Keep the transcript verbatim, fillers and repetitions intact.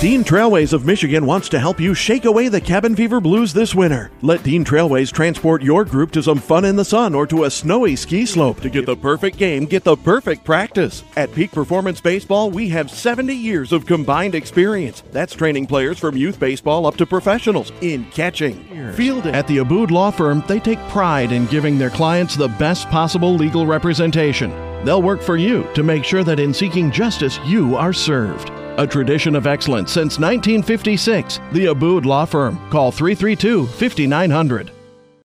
Dean Trailways of Michigan wants to help you shake away the cabin fever blues this winter. Let Dean Trailways transport your group to some fun in the sun or to a snowy ski slope. To get the perfect game, get the perfect practice. At Peak Performance Baseball, we have seventy years of combined experience. That's training players from youth baseball up to professionals in catching, fielding. At the Abood Law Firm, they take pride in giving their clients the best possible legal representation. They'll work for you to make sure that in seeking justice, you are served. A tradition of excellence since nineteen fifty-six. The Abood Law Firm. Call three three two, five nine zero zero.